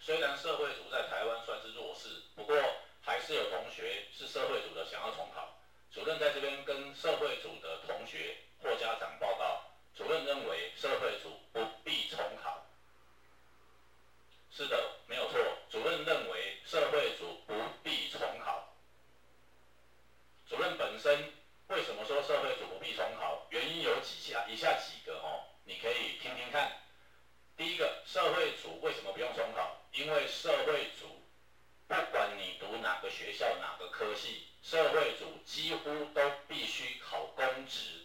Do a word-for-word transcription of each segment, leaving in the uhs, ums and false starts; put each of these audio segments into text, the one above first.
虽然社会组在台湾算是弱势，不过还是有同学是社会组的想要重考。主任在这边跟社会组的同学或家长报告，主任认为社会组不必重考。是的，没有错，主任认为社会组不必重考。主任本身为什么说社会组不必重考？原因有几下，以下几个哦，你可以听听看。第一个，社会组为什么不用重考？因为社会组不管你读哪个学校、哪个科系，社会组几乎都必须考公职。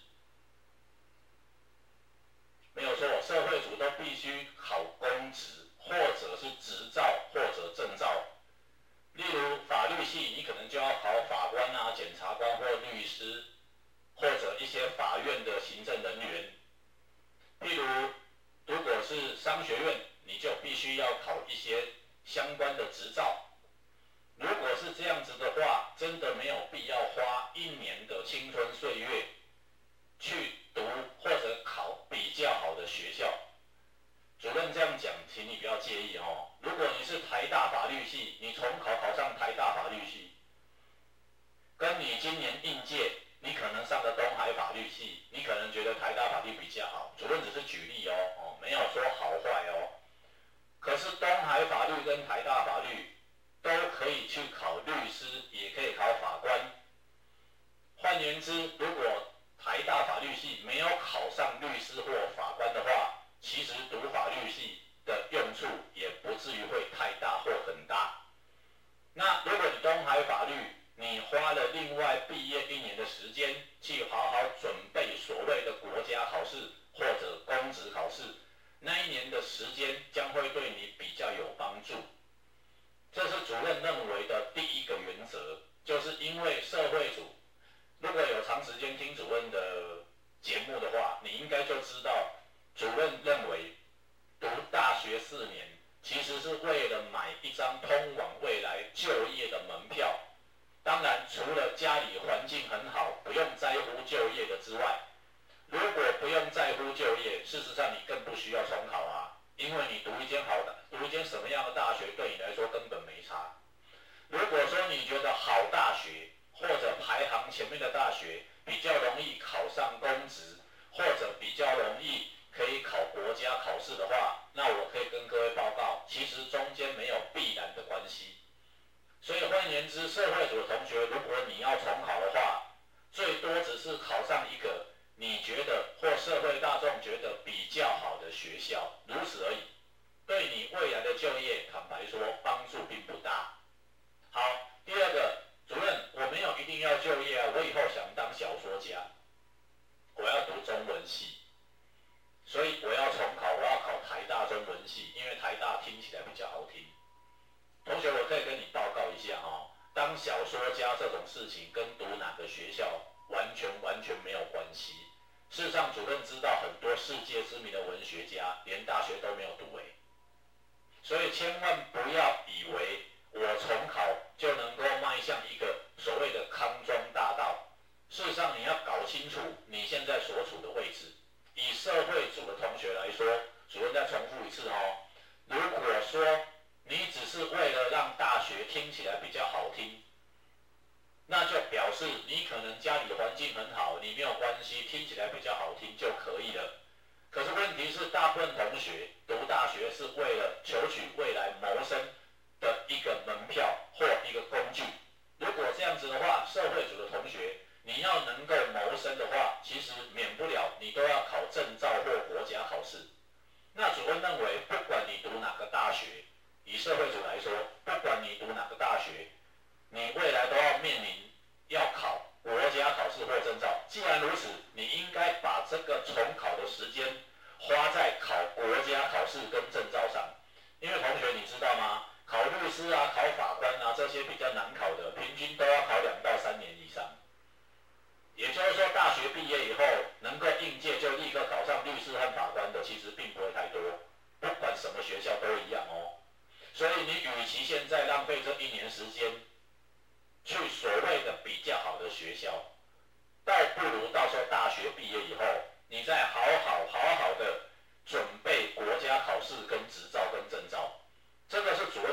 没有错，社会组都必须考公职，或者是执照或者证照。例如法律系，你可能就要考法官啊、检察官或律师，或者一些法院的行政人员。譬如，如果是商学院，你就必须要考一些相关的执照。如果是这样子的话，真的没有必要花一年的青春岁月去读或者考比较好的学校。主任这样讲，请你不要介意哦。如果你是台大法律系，你重考考上台大法律系，跟你今年应届，你可能上的东海法律系，你可能觉得台大法律比较好。主任只是举例哦，哦，没有说好坏哦。可是东海法律跟台大法律都可以去考律师，也可以考法官。换言之，如果台大法律系没有考上律师或法官的话，其实读法律系的用处也不至于会太大或很大。那如果你东海法律，你花了另外毕业一年的时间去好好准备所谓的国家考试或者公职考试，那一年的时间将会对你比较有帮助。这是主任认为的第一个原则，就是因为社会组，如果有长时间听主任的节目的话，你应该就知道，主任认为读大学四年其实是为了买一张通往未来就业的门票。当然，除了家里环境很好，不用在乎就业的之外，如果不用在乎就业，事实上你更不需要重考啊，因为你读一间好的，读一间什么样的大学对你来说根本没差。如果说你觉得好大学或者排行前面的大学比较容易考上公职，或者比较容易可以考国家考试的话，那我可以跟各位报告，其实中间没有必然的关系。所以换言之，社会组的同学，如果你要重考的话，最多只是考上一个你觉得或社会大众觉得比较好的学校，如此而已。对你未来的就业，坦白说，帮助并不大。好，第二个，主任，我没有一定要就业啊，我以后想当小说家，我要读中文系，所以我要重考，我要考台大中文系，因为台大听起来比较好听。同学，我可以跟你报告一下哦，当小说家这种事情跟读哪个学校完全完全没有关系。事实上，主任知道很多世界知名的文学家连大学都没有读诶，所以千万不要以为我重考就能够迈向一个所谓的康庄大道。事实上，你要搞清楚你现在所处的位置。以社会组的同学来说，主任再重复一次哦，如果说你只是为了让大学听起来比较好听，那就表示你可能家里环境很好，你没有关系，听起来比较好听就可以了。可是问题是，大部分同学读大学是为了求取未来谋生的一个门票或一个工具。如果这样子的话，社会组的同学，你要能够谋生的话，其实免不了你都要考证照或国家考试。那主任认为，不管你读哪个大学，以社会组来说，不管你读哪个大学，你未来都要面临要考国家考试或证照。既然如此，你应该把这个重考的时间花在考国家考试跟证照上。因为同学你知道吗？考律师啊、考法官啊这些比较难考的，平均都要考两到三年以上。也就是说，大学毕业以后能够应届就立刻考上律师和法官的，其实并不会太多。不管什么学校都一样哦。所以你与其现在浪费这一年时间去所谓的比较好的学校，倒不如到时候大学毕业以后，你再好好好好的准备国家考试跟执照跟证照。这个是主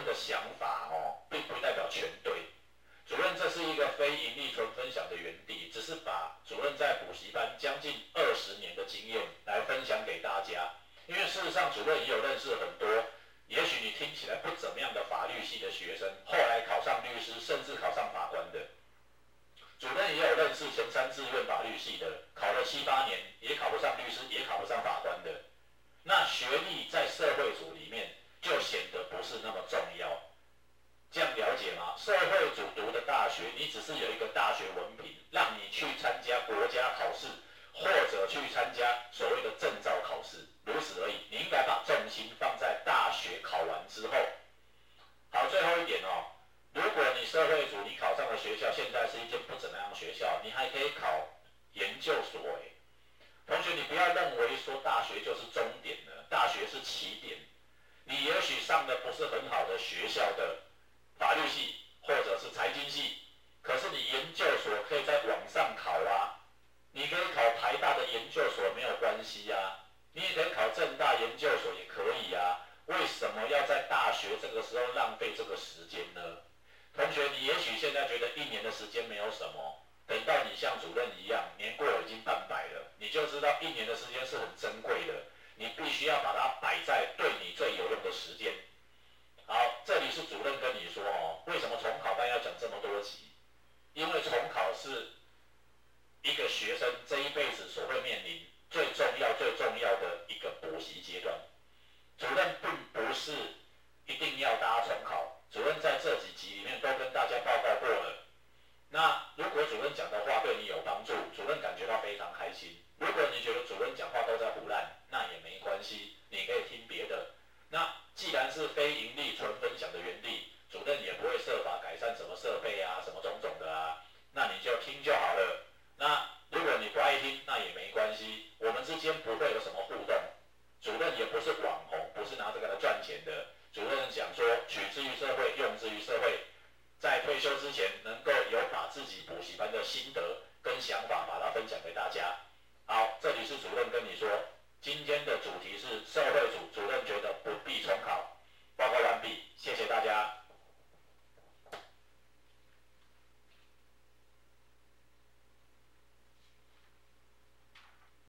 不是那么重要。这样了解吗？社会组读的大学，你只是有一个大学文凭，让你去参加国家考试，或者去参加所谓的证照考试，如此而已。你应该把重心放在大学考完之后。好，最后一点哦，如果你社会组你考上的学校现在是一间不怎么样的学校，你还可以考研究所诶。同学，你不要认为说大学就是终点了，大学是起点。你也许上的不是很好的学校的法律系或者是财经系，可是你研究所可以在网上考啊，你可以考台大的研究所没有关系啊，你也可以考政大研究所也可以啊，为什么要在大学这个时候浪费这个时间呢？同学，你也许现在觉得一年的时间没有什么，等到你像主任一样，年过已经半百了，你就知道一年的时间是很珍贵的，你必须要把它摆在对你最有用的时间。好，这里是主任跟你说哦，为什么重考班要讲这么多集？因为重考是一个学生这一辈子所会面临最重要、最重要的一个补习阶段。主任并不是一定要大家重考，主任在这几集里面都跟大家报告过了。那如果主任讲的话对你有帮助，主任感觉到非常开心。如果你觉得主任讲话都在胡乱，那也没关系，你可以听别的。那既然是非盈利纯分享的原地，主任也不会设法改善什么设备啊、什么种种的啊，那你就听就好了。那如果你不爱听，那也没关系，我们之间不会有什么互动。主任也不是网红，不是拿这个来赚钱的。主任讲说，取之于社会，用之于社会，在退休之前能够有把自己补习班的心得跟想法把它分享给大家。好，这里是主任跟你说，今天